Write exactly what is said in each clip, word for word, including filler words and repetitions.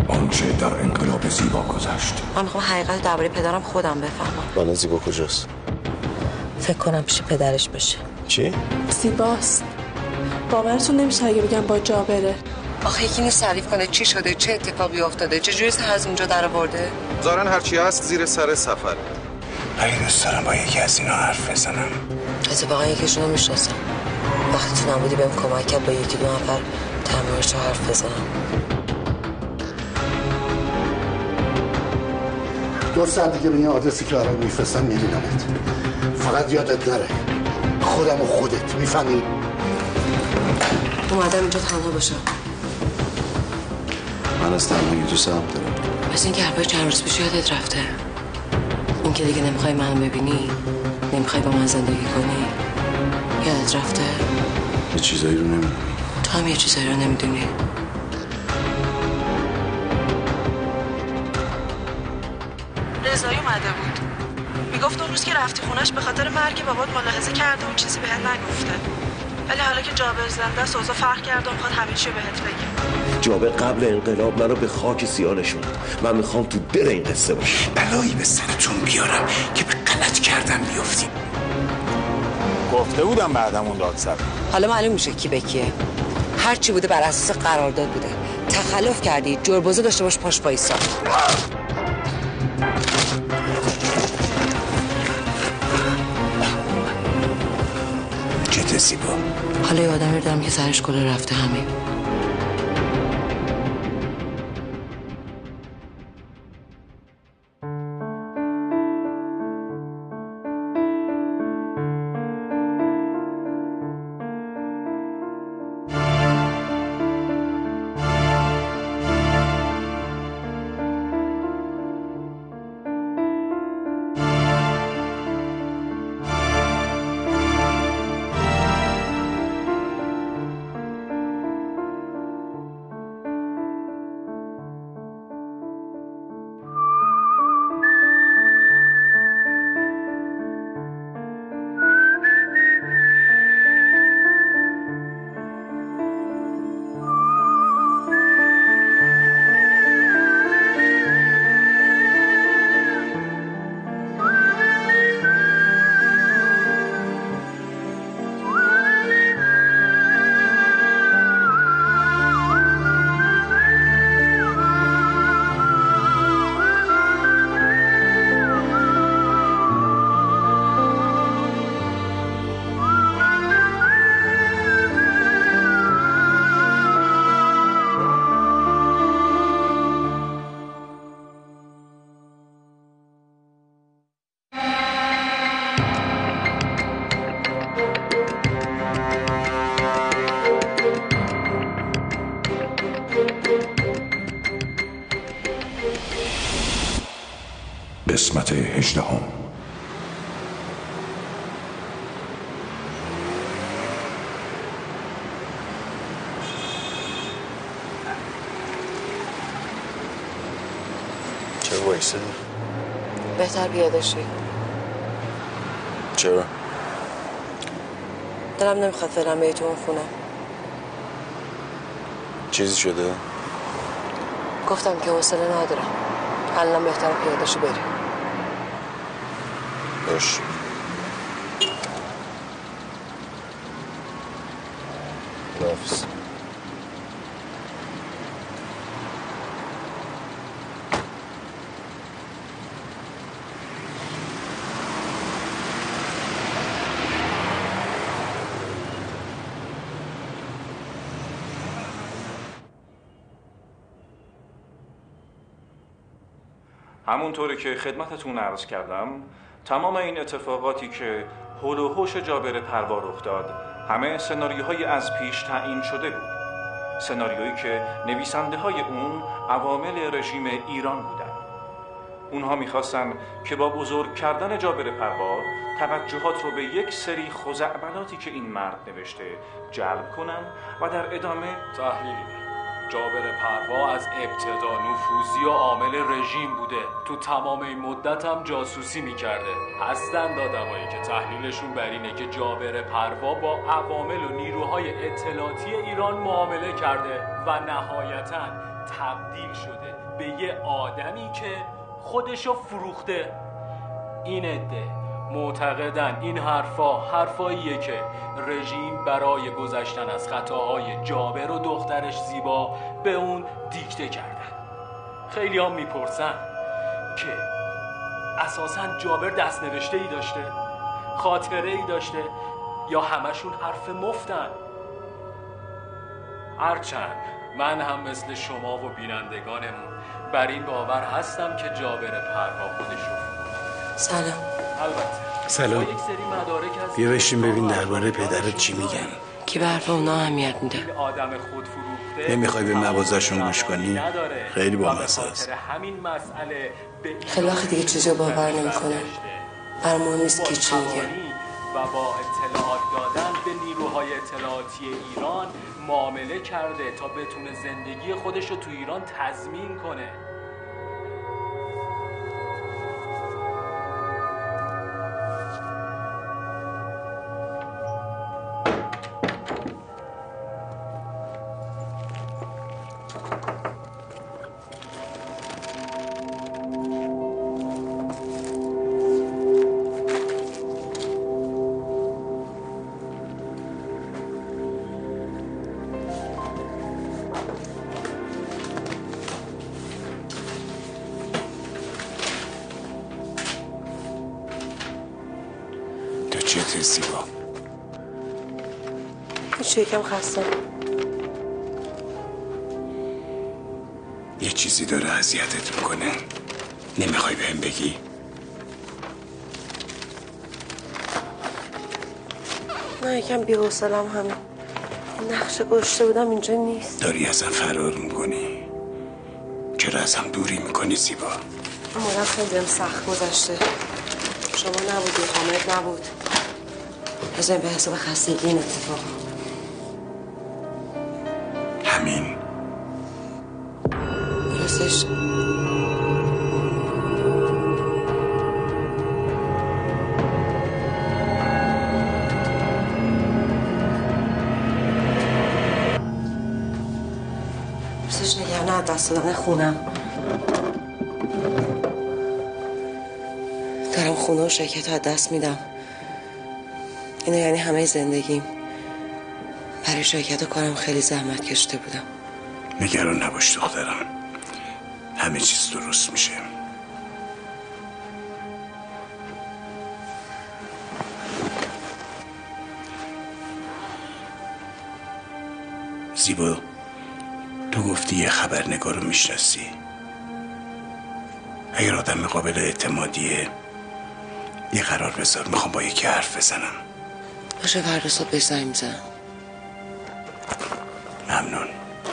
آنچه در انقلاب زیبا گذشت. من میخوام حقیقت درباره پدرم خودم بفهمم. بانه زیبا کجاست؟ فکر کنم پیش پدرش باشه. چی؟ زیباست. باورتون نمیشه اگه بگم با جابره. آخه یکی نیست تعریف کنه چی شده، چه اتفاقی افتاده، چه جوری از اونجا در آورده. ظاهرا هرچی هست زیر سر سفر. اگه دوست دارم با یکی از اینا حرف بزنم. اتفاقا یکیشون رو میشناسم. وقتی تو نبودی بهم کمک کرد با یکی دو نفر تمرینش رو حرف بزنم. دو ساعت دیگه به این آدرسی که برای میفرستم میبینمت. فقط یادت نره خودم و خودت، میفهمی؟ اومدم اینجا تنها باشم. من از تنهایی دوست هم دارم. مثل این که حرفای چند روز پیش یادت رفته. این که دیگه نمیخوای منو ببینی، نمیخوای با من زندگی کنی، یادت رفته؟ یه چیزایی رو نمیدونی. تو هم یه چیزایی رو نمیدونی. رضایی اومده بود. میگفت اون روز که رفتی خونش به خاطر مرگ بابات ملاحظه کرده و چیزی بهت نگفته. ولی حالا که جابر زنده است اوضاع فرق کرده و میخواد همه چی رو بهت بگه. جابر قبل انقلاب منو به خاک سیاه نشوند. من میخوام تو دل این قصه باشم. بلایی به سرتون بیارم که به غلط کردن بیافتیم. گفته بودم بعدمون داد زد. حالا معلوم میشه کی به کیه. هر چی بوده بر اساس قرارداد بوده. تخلف کردی، جربوزه داشته باش پاش وایسا. چته زیبا؟ حالا یه آدمی رو دارم که سرش کله رفته همین. قسمت هجدهم. چرا وایسادی؟ بهتر پیاده شی. چرا؟ دلم نمیخواد فعلا بری تو اون خونه. چیزی شده؟ گفتم که حوصله ندارم. الان بهتر پیاده شی بری. باش. خداحافظ. همونطوری که خدمتتون عرض کردم، تمام این اتفاقاتی که حول و حوش جابر پروا رخ داد همه سناریوهای از پیش تعیین شده بود. سناریویی که نویسنده های اون عوامل رژیم ایران بودن. اونها میخواستن که با بزرگ کردن جابر پروا توجهات رو به یک سری خزعبلاتی که این مرد نوشته جلب کنن و در ادامه تحلیلی. جابر پروا از ابتدا نفوذی و عامل رژیم بوده. تو تمام این مدت هم جاسوسی میکرده. هستند آدمایی که تحلیلشون بر اینه که جابر پروا با عوامل و نیروهای اطلاعاتی ایران معامله کرده و نهایتاً تبدیل شده به یه آدمی که خودشو فروخته. این عده معتقدن این حرفا حرفاییه که رژیم برای گذشتن از خطاهای جابر و دخترش زیبا به اون دیکته کردن. خیلی هم میپرسن که اساساً جابر دست نوشته ای داشته، خاطره ای داشته، یا همشون حرف مفتن. هرچند من هم مثل شما و بینندگانمون بر این باور هستم که جابر پروا خودش رو فروخته. سلام. البته سلام. با یک سری مدارک از بیا بشین ببین درباره پدرت چی میگن. کی به حرف اونا اهمیت میده؟ آدم خود فروخته نمیخوای به موازه‌شون گوش کنی؟ خیلی بامزه است. همین مسئله خیلی وقت دیگه چیزی رو باور نمیکنه. برام مهم نیست کی چی میگه. و با اطلاعات دادن به نیروهای اطلاعاتی ایران معامله کرده تا بتونه زندگی خودش رو تو ایران تضمین کنه. چطور زیبا؟ هیچ یکم خسته. یه چیزی داره اذیتت میکنه، نمیخوای بهم بگی؟ نه یکم بی‌حوصله‌ام همین. نقشه گذاشته بودم اینجا نیست. داری ازم فرار میکنی؟ چرا ازم دوری میکنی زیبا؟ مادر خیلی بهم سخت گذشته. شما نبودی، حامد نبود. بذاریم به حساب خستگی این اتفاق. همین راستش راستش نگران از دست دادن خونم. دارم خونه و شرکت رو از دست میدم. اینه یعنی همه زندگیم. برای شرکت و کارم خیلی زحمت کشیده بودم. نگران نباش دخترم، همه چیز درست میشه. زیبا، تو گفتی یه خبرنگار رو میشناسی. اگر آدم قابل اعتمادیه یه قرار بذار، میخوام با یکی حرف بزنم. باشه فردا صبح بهش زنگ میزنم. ممنون.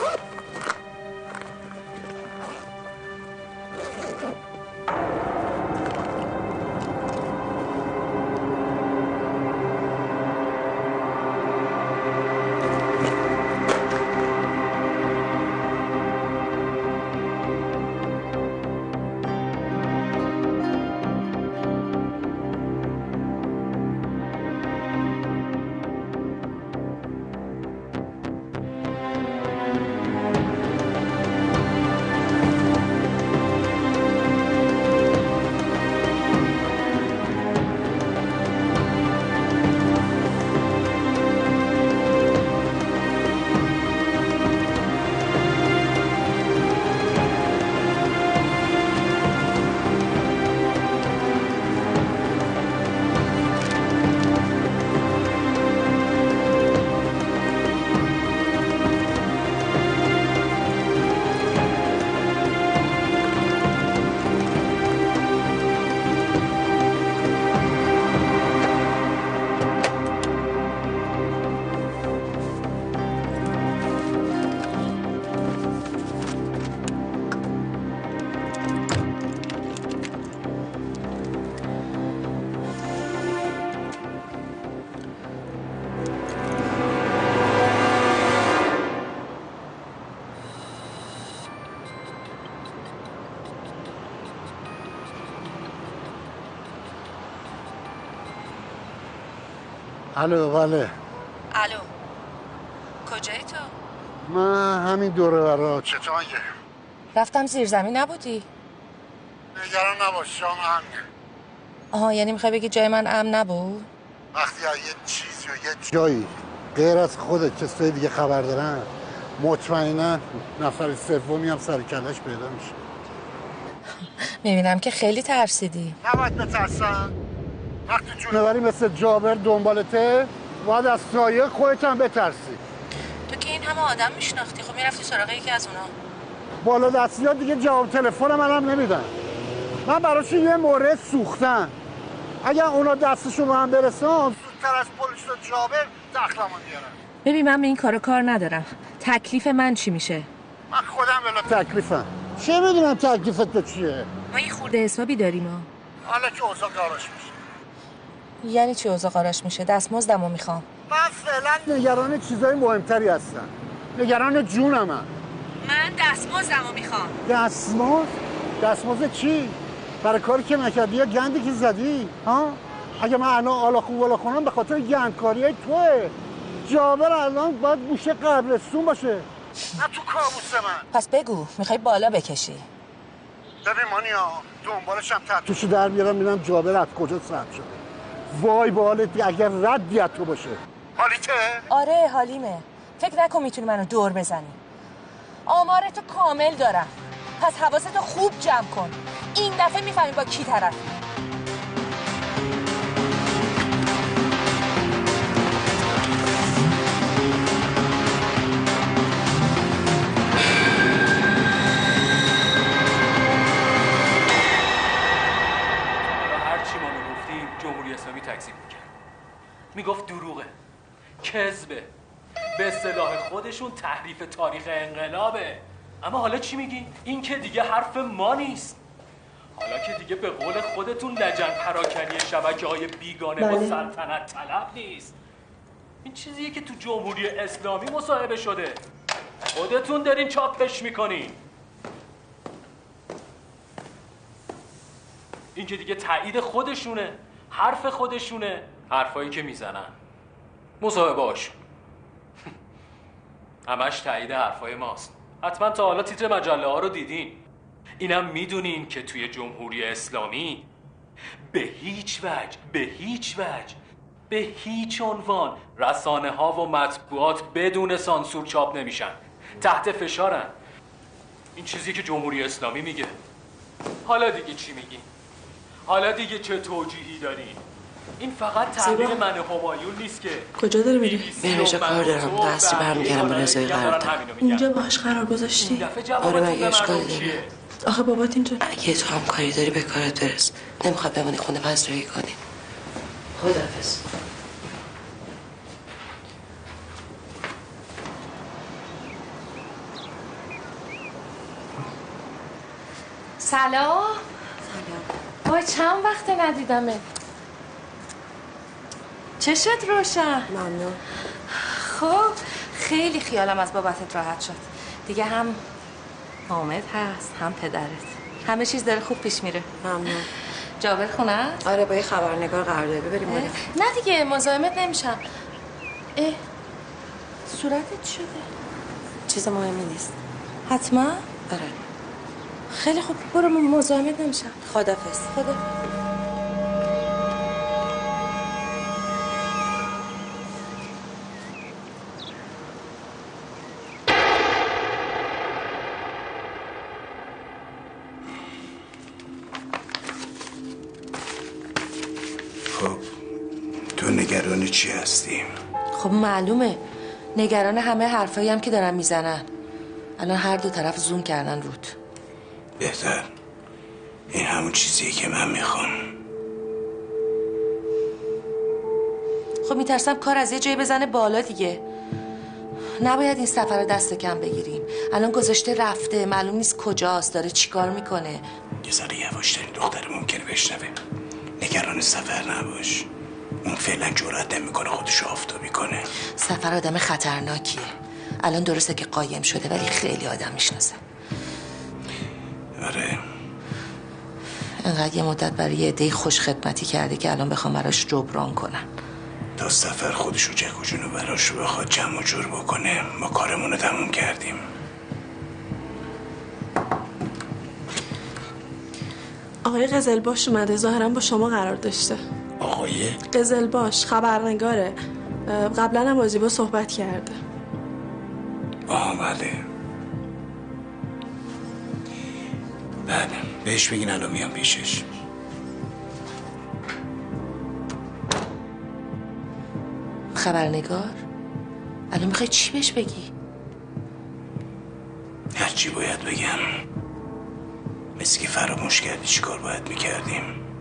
الو بله. الو کجایی تو؟ من همین دوره برا. چطور اگه رفتم زیر زمین نبودی؟ نگران نباش جام امن. آها یعنی میخوای بگی جای من امن نبود؟ وقتی از یه چیزی و یه جایی غیر از خودت کسای دیگه خبر دارن مطمئنا نفر سومی هم سر کلش پیدا میشه. میبینم که خیلی ترسیدی. نباید بترسن. وقتی جونوری مثل جابر دنبالته باید از سایه خودت هم بترسی. تو که این همه آدم میشناختی، خب میرفتی سراغ یکی از اونا. بالا دستی ها دیگه جواب تلفن منم نمیدن. من براشون یه مورد سوختم. اگر اونا دستشون رو هم برسن زودتر از پلیس و جابر دخلمون میارن. ببین من به این کارو کار ندارم. تکلیف من چی میشه؟ من خودم بلا تکلیفم. چه میدونم تکلیفت تو چیه؟ ما یه خورده حسابی داریم ها. حالا که اوضاع قاراش میشه. یعنی چی اوضاع قاراش میشه؟ دستمزدمو میخوام. من فعلا نگران چیزای مهمتری هستم. نگران جونمم. من دستمزدمو میخوام. دستمزد؟ دستمزد چی؟ برای کاری که نکردی یا گندی که زدی؟ ها؟ اگه من الان آلا خوب بالا کنم به خاطر گندکاریای توئه. جابر الان باید گوشه قبرستون باشه. نه تو کابوس من. پس بگو میخوای بالا بکشی؟ ببین مانیا دنبالش هم تحتوشو در بیارم میرم جابر از کجا سرد شده. وای به حالت اگر ردی از تو باشه. حالیته؟ آره حالیمه. فکر نکن میتونی منو دور بزنی. آمارتو کامل دارم. پس حواستو خوب جمع کن. این دفعه میفهمی با کی طرفی. جمهوری اسلامی تکذیب میکرد، میگفت دروغه، کذبه، به اصطلاح خودشون تحریف تاریخ انقلابه. اما حالا چی میگی؟ این که دیگه حرف ما نیست. حالا که دیگه به قول خودتون لجن پراکنی شبکه های بیگانه و سلطنت طلب نیست. این چیزیه که تو جمهوری اسلامی مصاحبه شده، خودتون دارین چاپش میکنین. این که دیگه تایید خودشونه، حرف خودشونه، حرفایی که میزنن، مصاحبه هاشون همش تایید حرفای ماست. حتما تا حالا تیتر مجله ها رو دیدین. اینم میدونین که توی جمهوری اسلامی به هیچ وجه به هیچ وجه به هیچ عنوان رسانه ها و مطبوعات بدون سانسور چاپ نمیشن، تحت فشارن. این چیزی که جمهوری اسلامی میگه. حالا دیگه چی میگین؟ حالا دیگه چه توجیهی دارین؟ این فقط تعبیر من همایون نیست که. کجا داری میری؟ میرم اینجا کار دارم. دستی برمیگردم با رضایی قرار دارم. اینجا باهاش قرار گذاشتی؟ آره مگه اشکالی داره؟ آخه بابات اینجا. اگه تو هم کاری داری به کارت برس. نمیخواد بمونی خونه پذیرایی کنی. خداحافظ. سلام. سلام. وای چند وقت ندیدمت. چشت روشن. ممنون. خب خیلی خیالم از بابتت راحت شد. دیگه هم حامد هست هم پدرت. همه چیز داره خوب پیش میره. ممنون. جابر خونه؟ آره با یه خبرنگار قرار داری بریم بالا. نه دیگه مزاحمت نمیشم. اه صورتت شده؟ چیز مهمی نیست. حتما؟ آره. خیلی خوب برو مزاحمت نمیشم. خداحافظ. خدا. خب تو نگران چی هستی؟ خب معلومه نگران همه حرفایی هم که دارن میزنن. الان هر دو طرف زوم کردن رود. بهتر. این همون چیزیه که من میخوام. خب میترسم کار از یه جایی بزنه بالا دیگه. نباید این سفر رو دست کم بگیریم. الان گذاشته رفته، معلوم نیست کجاست، داره چیکار میکنه. یه ذره یواشترین دختر ممکنه بشنوه. نگران سفر نباش. اون فعلا جرأت نمیکنه خودشو آفتابی کنه. سفر آدم خطرناکیه. الان درسته که قایم شده ولی خیلی آدم میشناسه. آره. انقدر یه مدت برای یه عده‌ای خوش خدمتی کرده که الان بخوام براش جبران کنن. تا سفر خودشو جک و جونو براش بخواد جمع و جور بکنه ما کارمونو تموم کردیم. آقای قزلباش اومده، ظاهرا با شما قرار داشته. آقای قزلباش خبرنگاره، قبلا هم با زیبا صحبت کرده. آه بله بله، بهش بگین الان میام پیشش. خبرنگار؟ الان میخوای چی بهش بگی؟ هرچی باید بگم. مثل که فراموش کردی چی کار باید میکردیم.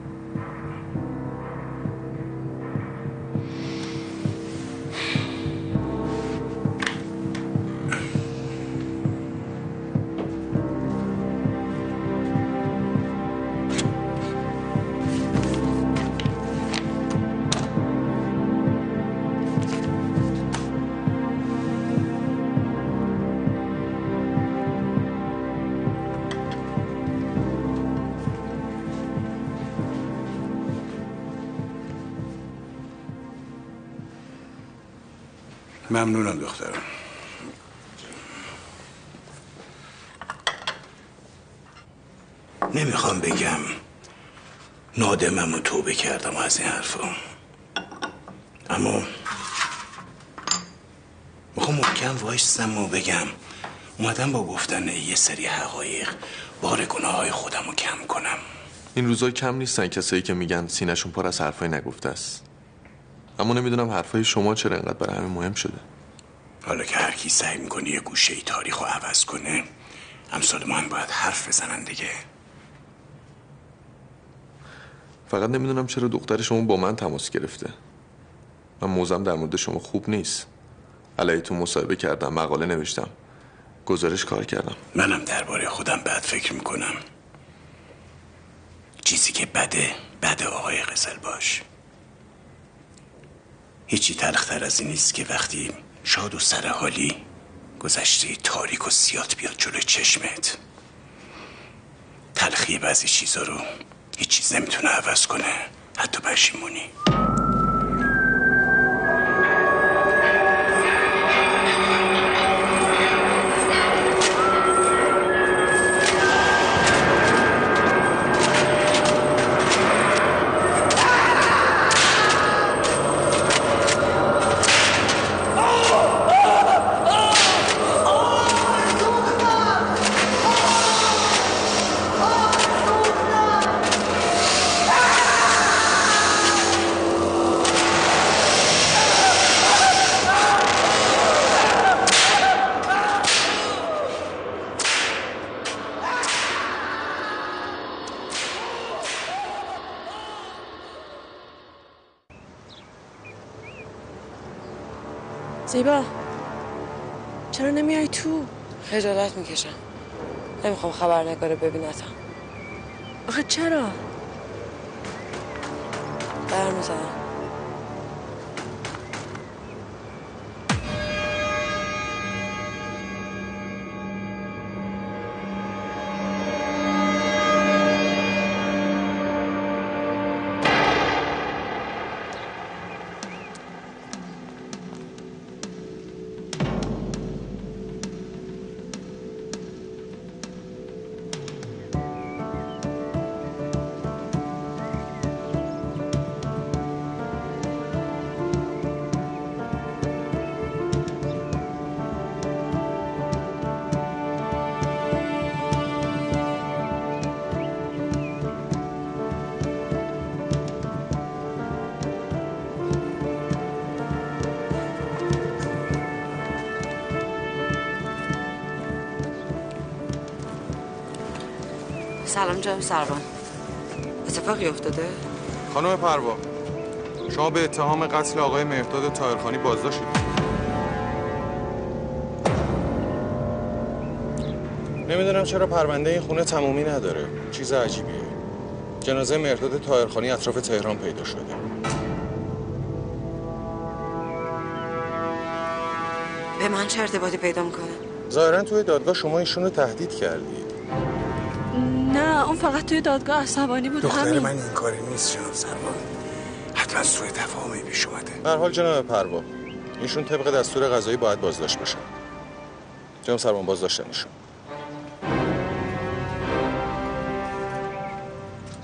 ممنونم دخترم. نمیخوام بگم نادمم و توبه کردم از این حرفا، اما میخوام محکم وایستم و بگم اومدم با گفتن یه سری حقایق بار گناه های خودم رو کم کنم. این روزا کم نیستن کسایی که میگن سینه‌شون پر از حرفای نگفته است، اما نمیدونم حرفای شما چرا انقدر برای همه مهم شده. حالا که هر کی سعی میکنه یه گوشه ای تاریخ رو عوض کنه، امثال من باید حرف بزنن دیگه. فقط نمیدونم چرا دختر شما با من تماس گرفته. من موضوعم در مورد شما خوب نیست. علیتون مصاحبه کردم، مقاله نوشتم، گزارش کار کردم. منم درباره خودم بد فکر میکنم. چیزی که بده بده آقای قزلباش. هیچی تلختر از این نیست که وقتی شاد و سرحالی گذشته تاریک و سیات بیاد جلوی چشمت. تلخی بعضی چیزا رو هیچ چیز نمیتونه عوض کنه، حتی پشیمونی. زیبا چرا نمیای تو؟ خجالت میکشم، نمیخوام خبرنگار ببینتم. آخه چرا؟ برمیزنم. سلام جناب سروان، اتفاقی افتاده؟ خانم پروا، شما به اتهام قتل آقای مهرداد طاهرخانی بازداشت شدید. نمیدونم چرا پرونده این خونه تمومی نداره. چیز عجیبیه. جنازه مهرداد طاهرخانی اطراف تهران پیدا شده. به من چه ارتباطی پیدا میکنه؟ ظاهرا توی دادگاه شما ایشون رو تهدید کردید. نه، اون فقط توی دادگاه عصبانی بود. دختر همین. من این کاری نیست جناب سروان، حتما سوء تفاهمی پیش اومده. به هر حال جناب پروا، ایشون طبق دستور قضایی باید بازداشت بشن. جناب سروان بازداشتنشون.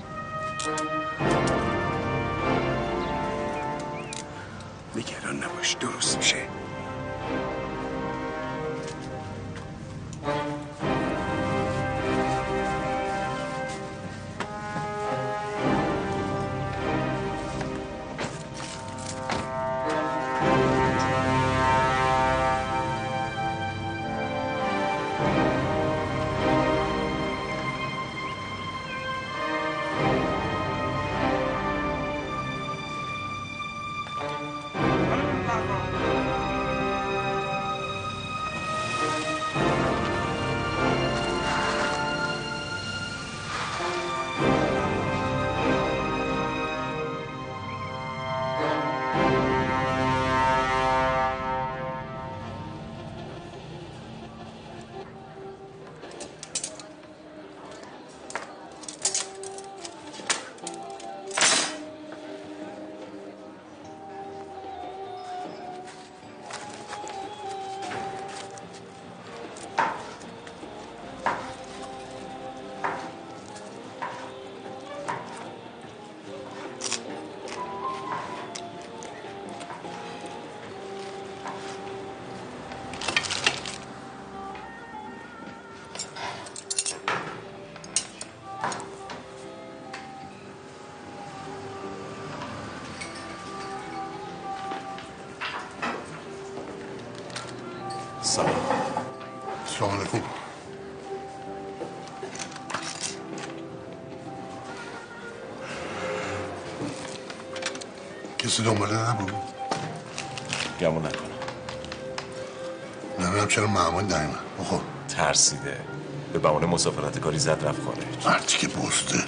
کسی دنباله نبود؟ گمون نکنم. نمیدونم چرا معمول نیومد. بخور. ترسیده. به بهونه مسافرت کاری زد رفت خارج. مردی که بسته.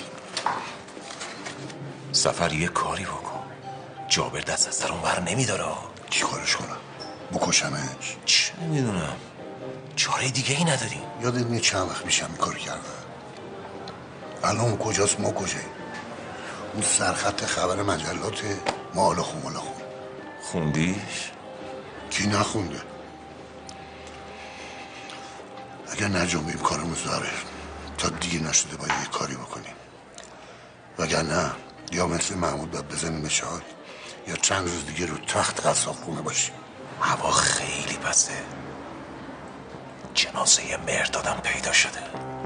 سفر یه کاری بکن. جابر دست از سر اون بر نمیداره. چی کارش کنم؟ بکشمش؟ چه میدونم. چاره دیگه ای نداریم. یادت نیست چند وقت میشم این کار کردم. الان اون کجاست ما کجاییم؟ اون سرخط خبر مجلات مالا خون مالا خون. خوندیش؟ کی نخونده؟ اگر نجنبیم کارمون داره تا دیگه نشده باید یه کاری بکنیم، وگرنه یا مثل محمود باید بزنیم شهاد یا چند روز دیگه رو تخت قصاب خونه باشیم. هوا خیلی بسه. جنازه مردادم پیدا شده.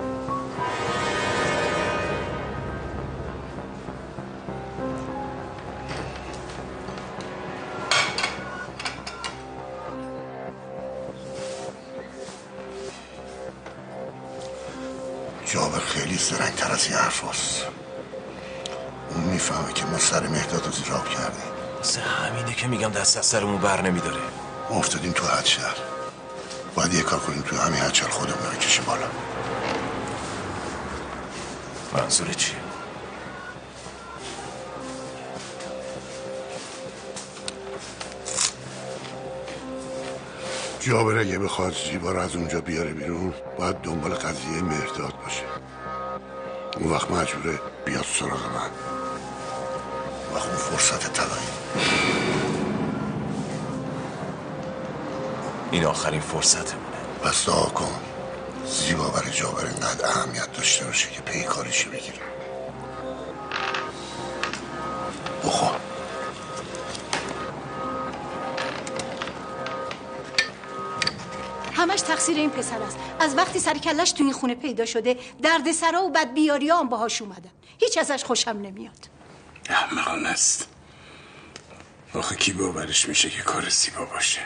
جابر خیلی زرنگ‌تر از این حرف هست. اون میفهمه که ما سر مهداد رو زیراب کردیم. سه همینه که میگم دست از سرمون بر نمیداره. ما افتادیم تو حد شهر. باید یه کار کنیم تو همین حد خودمون رو بکشیم بالا. منظور چیه؟ جابر اگه بخواد زیبا رو از اونجا بیاره بیرون باید دنبال قضیه مهرداد باشه. اون وقت مجبوره بیاد سراغ من. وقت اون فرصت طلایی. این آخرین فرصتمونه. پس دعا کن زیبا برای جابر اینقدر اهمیت داشته باشه که پی کاریشو بگیره. بخور. همش تقصیر این پسر است. از وقتی سر کلش تو این خونه پیدا شده درد سرا و بدبیاری ها هم باهاش اومدن. هیچ ازش خوشم نمیاد. احمقانه است. آخه کی باورش میشه که کار زیبا باشه؟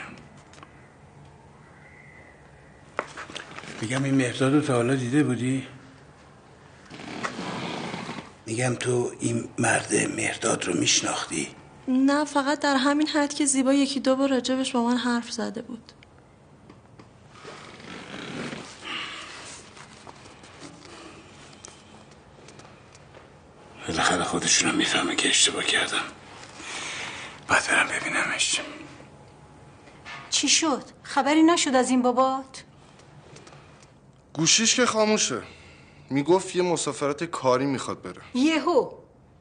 میگم این مهرداد رو تا حالا دیده بودی؟ میگم تو این مرد مهرداد رو میشناختی؟ نه، فقط در همین حد که زیبا یکی دو بار راجبش با من حرف زده بود. بالاخره خودشونم میفهمه که اشتباه کردم. باید برم ببینمش. چی شد؟ خبری نشد از این بابات؟ گوشیش که خاموشه. میگفت یه مسافرت کاری میخواد بره. یهو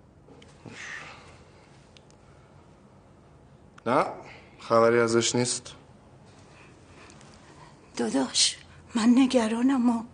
نه خبری ازش نیست. داداش من نگرانم و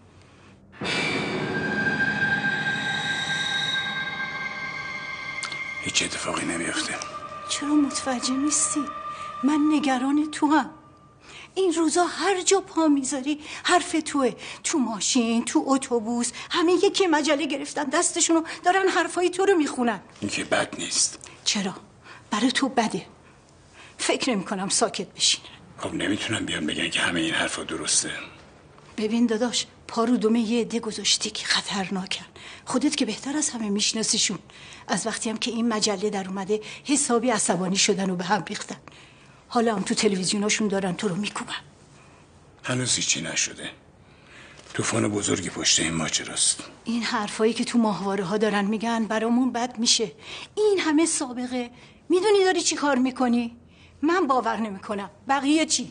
هیچ اتفاقی نمیفته. چرا متوجه نیستی؟ من نگران تو هم. این روزا هر جا پا میذاری حرف توه. تو ماشین، تو اتوبوس، همه یکی مجله گرفتن دستشونو دارن حرفای تو رو میخونن. این که بد نیست. چرا؟ برای تو بده. فکر نمی کنم ساکت بشین. خب نمیتونم بیان بگن که همه این حرفا درسته. ببین داداش، پا رو دمه یه عده گذاشتی که خطرناکن. خودت که بهتر از همه میشناسیشون. از وقتی هم که این مجله در اومده حسابی عصبانی شدن و به هم ریختن. حالا هم تو تلویزیوناشون دارن تو رو میکوبن. هنوز هیچی نشده. طوفان بزرگی پشت این ماجراست. این حرفایی که تو ماهواره ها دارن میگن برامون بد میشه. این همه سابقه. میدونی داری چی کار میکنی؟ من باور نمیکنم. بقیه چی؟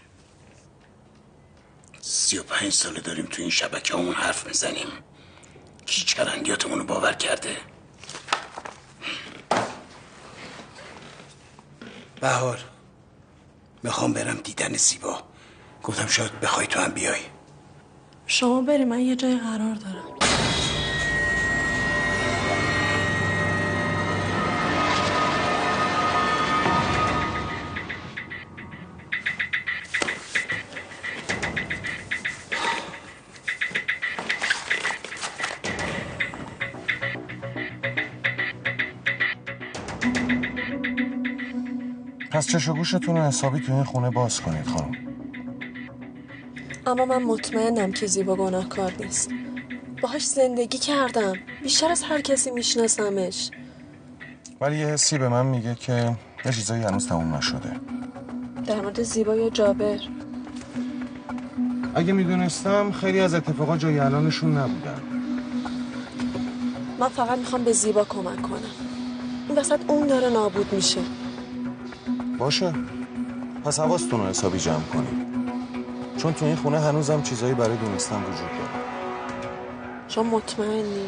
سی و پنج ساله داریم تو این شبکه همون حرف میزنیم. کی چرندیاتمون رو باور کرده؟ بهار، میخوام برم دیدن زیبا. گفتم شاید بخوای تو هم بیای. شما بری، من یه جای قرار دارم. پس چش و گوشتون رو حسابی تو این خونه باز کنید خانم. اما من مطمئنم که زیبا گناهکار نیست. باهاش زندگی کردم. بیشتر از هر کسی میشناسمش. ولی یه حسی به من میگه که یه چیزایی هنوز تموم نشده. در مورد زیبا یا جابر؟ اگه میدونستم خیلی از اتفاقات جای الانشون نبودن. من فقط میخوام به زیبا کمک کنم. این وسط اون داره نابود میشه. باشه. پس حواستون رو حسابی جمع کنید. چون تو این خونه هنوزم چیزایی برای دونستن وجود داره. شما مطمئنی؟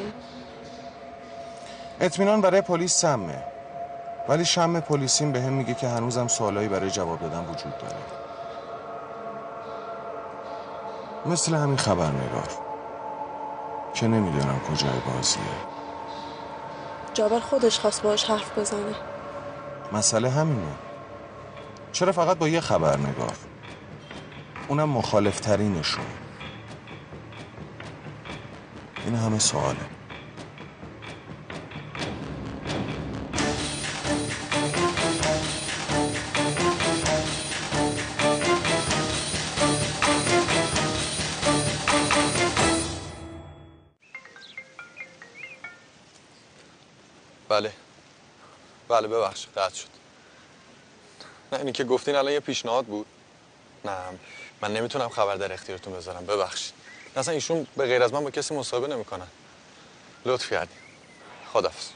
اطمینان برای پلیس سمه. ولی شم پلیسیم به هم میگه که هنوزم سوالایی برای جواب دادن وجود داره. مثل همین خبرنگار که نمیدونم کجای بازیه. جابر خودش خواست باهاش حرف بزنه. مسئله همینه. چرا فقط با یه خبرنگار؟ اونم مخالف ترینشون. این همه سواله. بله بله ببخشید قطع شد. نه اینی که گفتین الان یه پیشنهاد بود. نه من نمیتونم خبر در اختیارتون بذارم، ببخشید. اصلا ایشون به غیر از من با کسی مصاحبه نمیکنن. لطف کردین. خداحافظ.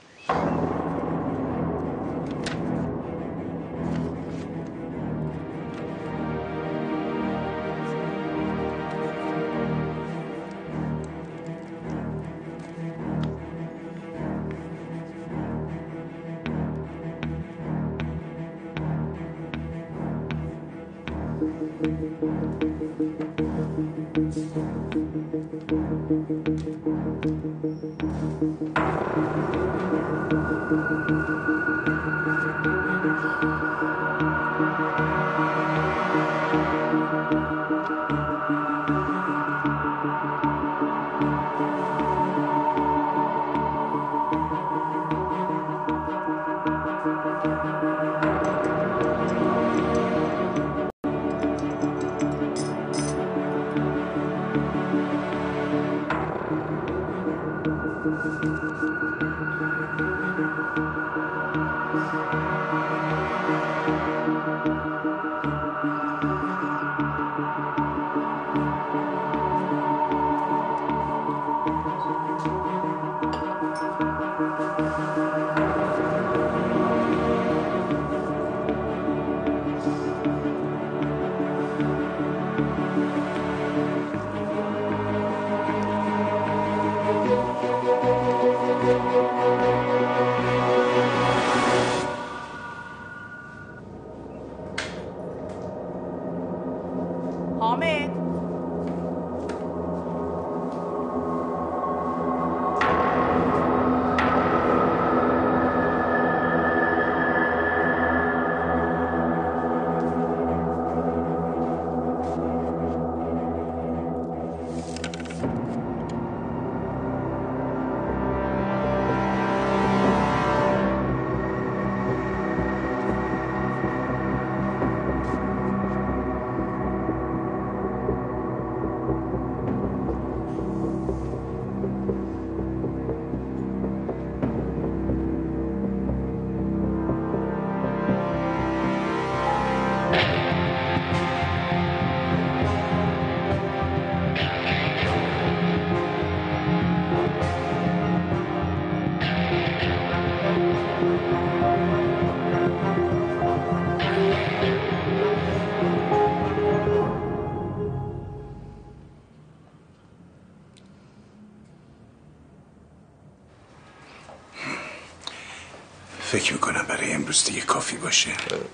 فکر میکنم برای امروز دیگه کافی باشه.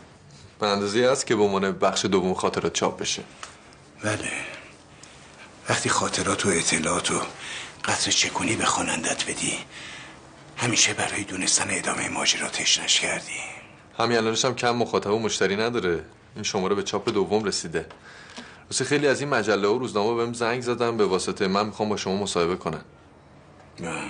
به اندازه هست که به عنوان بخش دوم خاطرات چاپ بشه. بله. وقتی خاطرات و اطلاعات و قطر چکونی به خوانندت بدی همیشه برای دونستن ادامه ماجرا تشنش کردی. همین الانش هم کم مخاطب و مشتری نداره. این شماره به چاپ دوم رسیده. واسه خیلی از این مجله و روزنامه بهم زنگ زدن به واسطه من میخوام با شما مصاحبه کنن. نه.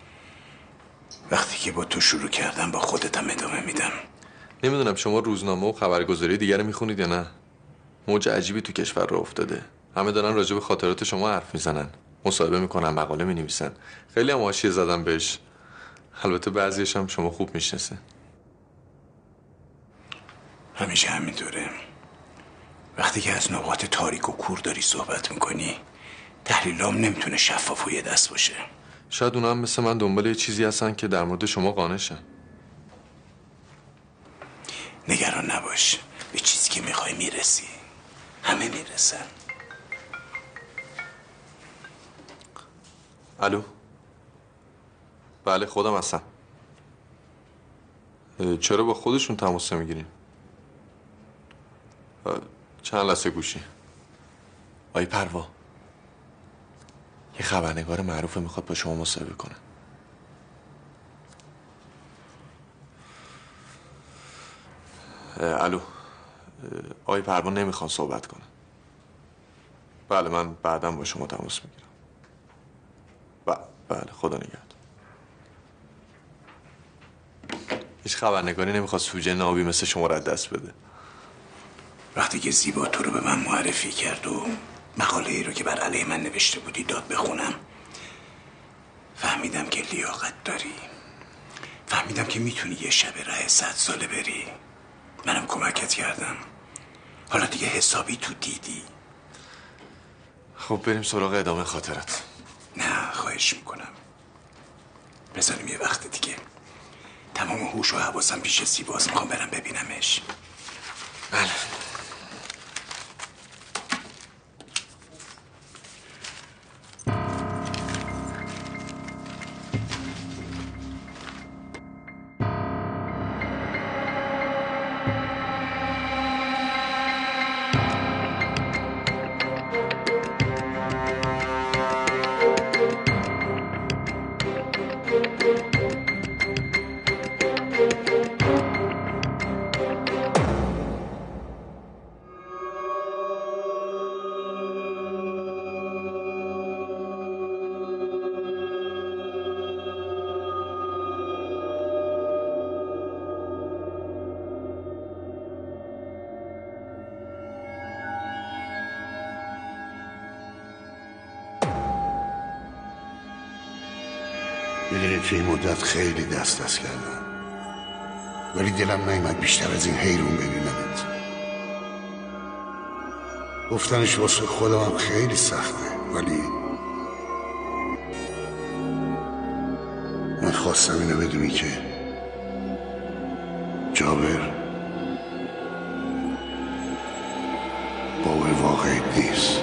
وقتی که با تو شروع کردم با خودتم ادامه میدم. نمیدونم شما روزنامه و خبرگزاری دیگر میخونید یا نه. موج عجیبی تو کشور راه افتاده. همه دارن راجع به خاطرات شما حرف میزنن، مصاحبه میکنن، مقاله مینویسن. خیلی هم حاشیه زدن بهش. البته بعضیش هم شما خوب میشناسه. همیشه همینطوره. وقتی که از نقاط تاریک و کور داری صحبت میکنی تحلیلام نمیتونه شفاف و یه دست باشه. شاید اونا هم مثل من دنبال یه چیزی هستن که در مورد شما قانعشن. نگران نباش، به چیزی که میخوای میرسی. همه میرسن. الو. بله خودم هستم. چرا با خودشون تماس میگیرین؟ چند لحظه گوشی. آی پروا، یه خبرنگار معروفه میخواد با شما مصاحبه کنه. الو. آی پروا نمیخوان صحبت کنه. بله من بعداً با شما تماس میگیرم. بله خدا نگهدار. هیچ خبرنگاری نمیخواد سوژه نابی مثل شما را دست بده. وقتی که زیبا تو رو به من معرفی کرد و مقاله ای رو که بر علیه من نوشته بودی داد بخونم، فهمیدم که لیاقت داری. فهمیدم که میتونی یه شب ره صد ساله بری. منم کمکت کردم. حالا دیگه حسابی تو دیدی. خب بریم سراغ ادامه خاطرت. نه خواهش میکنم بذاریم یه وقت دیگه. تمام هوش و حواسم پیش زیباست. میخوام برم ببینمش. بله. میدونی توی این مدت خیلی دست دست کردم، ولی دلم نیامد بیشتر از این حیرون ببینمت. گفتنش واسه خودم هم خیلی سخته، ولی من خواستم اینو بدونی که جابر بابا واقعی نیست.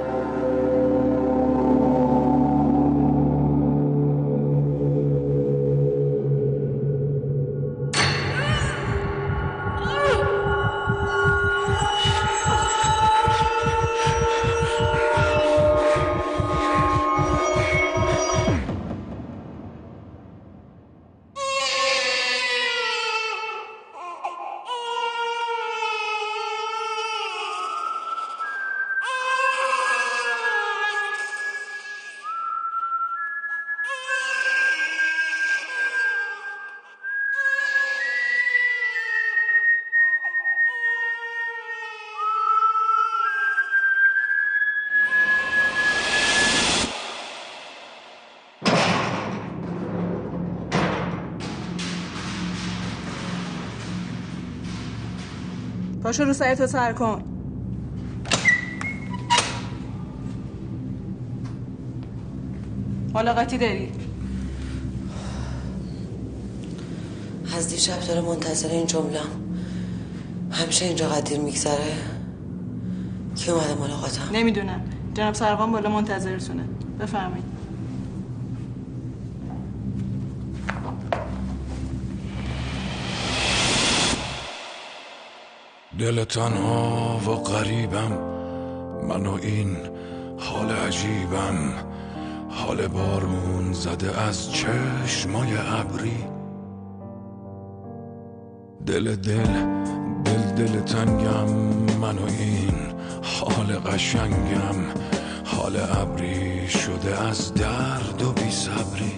پاشو رو سرتو سر کن. ملاقاتی داری؟ از دیشب داره منتظر این جمله‌ام. همیشه اینجا قدیر میگذره. کی اومده ملاقاتم؟ نمیدونم. جناب سروان بالا منتظرتونه. بفرمایید. دل تنها و غریبم، من و این حال عجیبم، حال بارون زده از چشمای ابری. دل دل دل دل تنگم، من و این حال قشنگم، حال ابری شده از درد و بی صبری.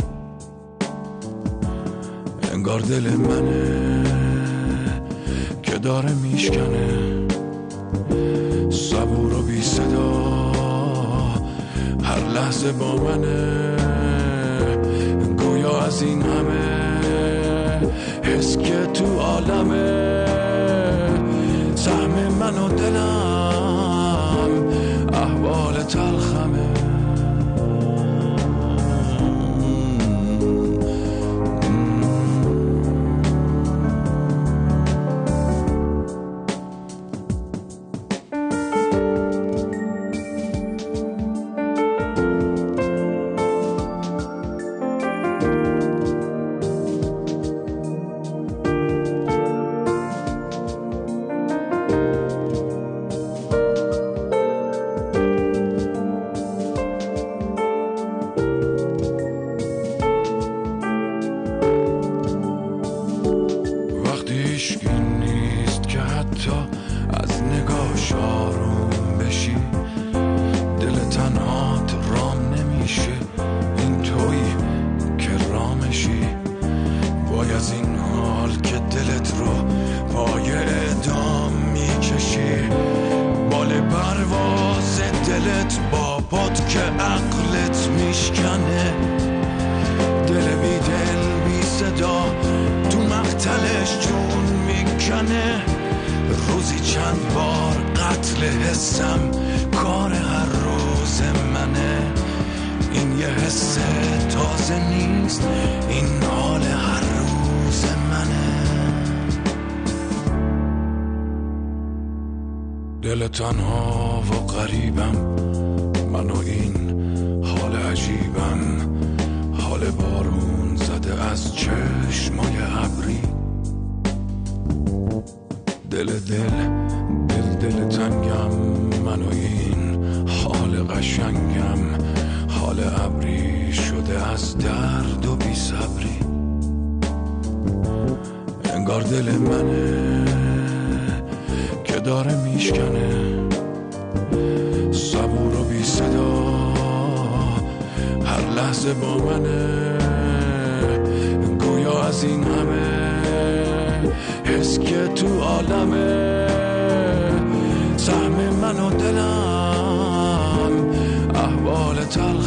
انگار دل منه که داره میشکنه، صبور و بی صدا هر لحظه با منه، گویا از این همه حس که تو عالمه سهم من و دلم احوال تلخمه. دل تنها و غریبم من و این حال عجیبم، حال بارون زده از چشمای ابری. دل دل دل دل تنگم من و این حال قشنگم، حال ابری شده از درد و بی صبری. انگار دل منه که داره میشکنه، صبور و بی صدا هر لحظه با منه. گویا از این همه حس که تو عالمه سهم من و دلم احوال تلخ